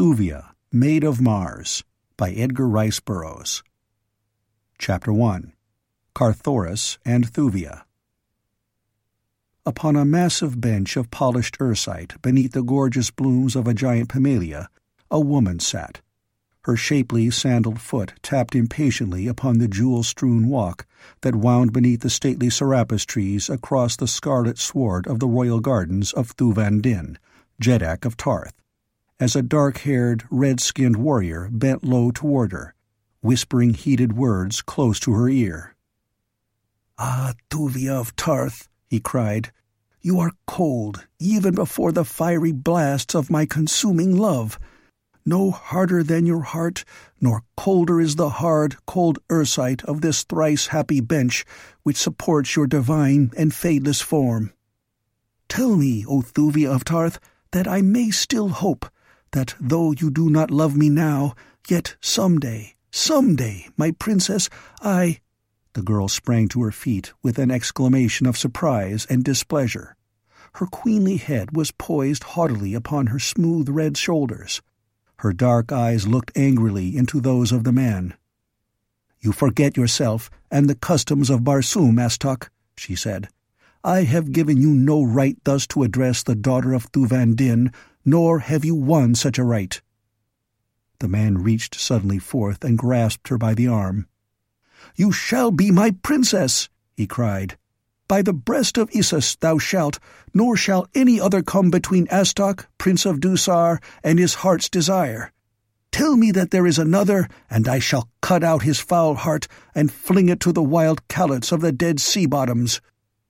Thuvia, Maid of Mars, by Edgar Rice Burroughs. Chapter 1. Carthoris and Thuvia. Upon a massive bench of polished ursite beneath the gorgeous blooms of a giant pimelia, a woman sat. Her shapely, sandaled foot tapped impatiently upon the jewel-strewn walk that wound beneath the stately serapis trees across the scarlet sward of the royal gardens of Thuvan Din, Jeddak of Tarth, as a dark-haired, red-skinned warrior bent low toward her, whispering heated words close to her ear. "Ah, Thuvia of Tarth," he cried, "you are cold even before the fiery blasts of my consuming love. No harder than your heart, nor colder is the hard, cold ursite of this thrice-happy bench which supports your divine and fadeless form. Tell me, O Thuvia of Tarth, that I may still hope, that though you do not love me now, yet someday, my princess, I—" The girl sprang to her feet with an exclamation of surprise and displeasure. Her queenly head was poised haughtily upon her smooth red shoulders. Her dark eyes looked angrily into those of the man. "You forget yourself and the customs of Barsoom, Astok," she said. "I have given you no right thus to address the daughter of Thuvan Din, nor have you won such a right." The man reached suddenly forth and grasped her by the arm. "You shall be my princess," he cried. "By the breast of Issus thou shalt, nor shall any other come between Astok, Prince of Dusar, and his heart's desire. Tell me that there is another, and I shall cut out his foul heart and fling it to the wild calots of the dead sea bottoms."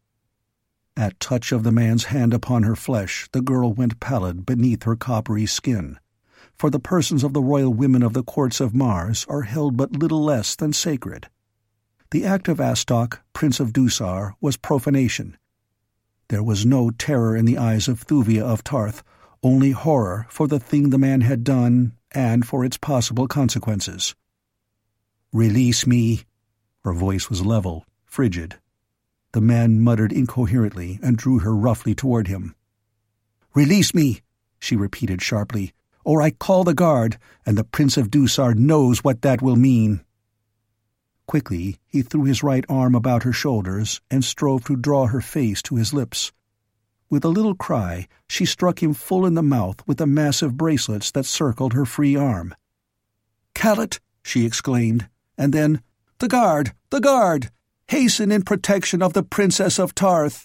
At touch of the man's hand upon her flesh, the girl went pallid beneath her coppery skin, for the persons of the royal women of the courts of Mars are held but little less than sacred. The act of Astok, Prince of Dusar, was profanation. There was no terror in the eyes of Thuvia of Tarth, only horror for the thing the man had done and for its possible consequences. "Release me." Her voice was level, frigid. The man muttered incoherently and drew her roughly toward him. "Release me," she repeated sharply, "or I call the guard, and the Prince of Dusar knows what that will mean." Quickly he threw his right arm about her shoulders and strove to draw her face to his lips. With a little cry, she struck him full in the mouth with the massive bracelets that circled her free arm. "Callet!" she exclaimed, and then, "The guard! The guard! Hasten in protection of the Princess of Tarth!"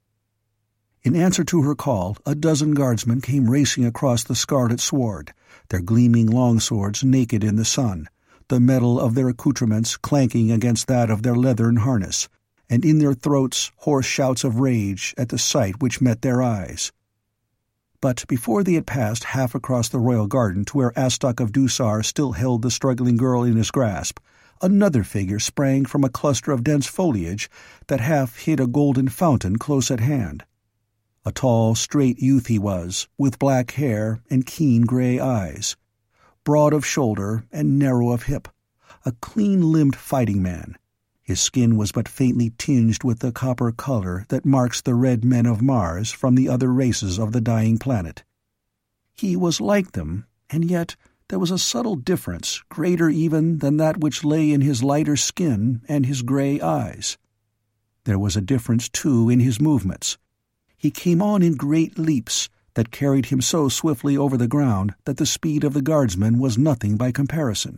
In answer to her call, a dozen guardsmen came racing across the scarlet sward, their gleaming longswords naked in the sun, the metal of their accoutrements clanking against that of their leathern harness, and in their throats hoarse shouts of rage at the sight which met their eyes. But before they had passed half across the royal garden to where Astok of Dusar still held the struggling girl in his grasp, another figure sprang from a cluster of dense foliage that half hid a golden fountain close at hand. A tall, straight youth he was, with black hair and keen gray eyes, broad of shoulder and narrow of hip, a clean-limbed fighting man. His skin was but faintly tinged with the copper color that marks the red men of Mars from the other races of the dying planet. He was like them, and yet there was a subtle difference, greater even than that which lay in his lighter skin and his gray eyes. There was a difference, too, in his movements. He came on in great leaps that carried him so swiftly over the ground that the speed of the guardsmen was nothing by comparison.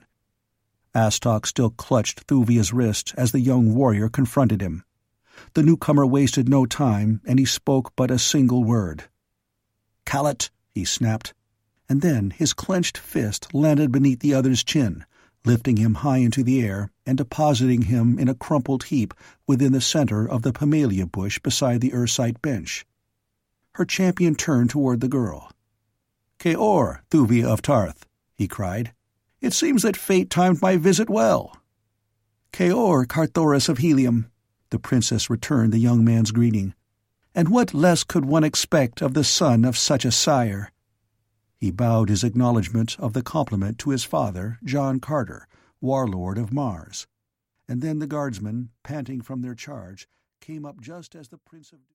Astok still clutched Thuvia's wrist as the young warrior confronted him. The newcomer wasted no time, and he spoke but a single word. "Callet," he snapped, and then his clenched fist landed beneath the other's chin, lifting him high into the air and depositing him in a crumpled heap within the center of the pimelia bush beside the ursite bench. Her champion turned toward the girl. "Keor, Thuvia of Tarth," he cried. "It seems that fate timed my visit well." "Keor, Carthoris of Helium," the princess returned the young man's greeting. "And what less could one expect of the son of such a sire?" He bowed his acknowledgment of the compliment to his father, John Carter, warlord of Mars. And then the guardsmen, panting from their charge, came up just as the Prince of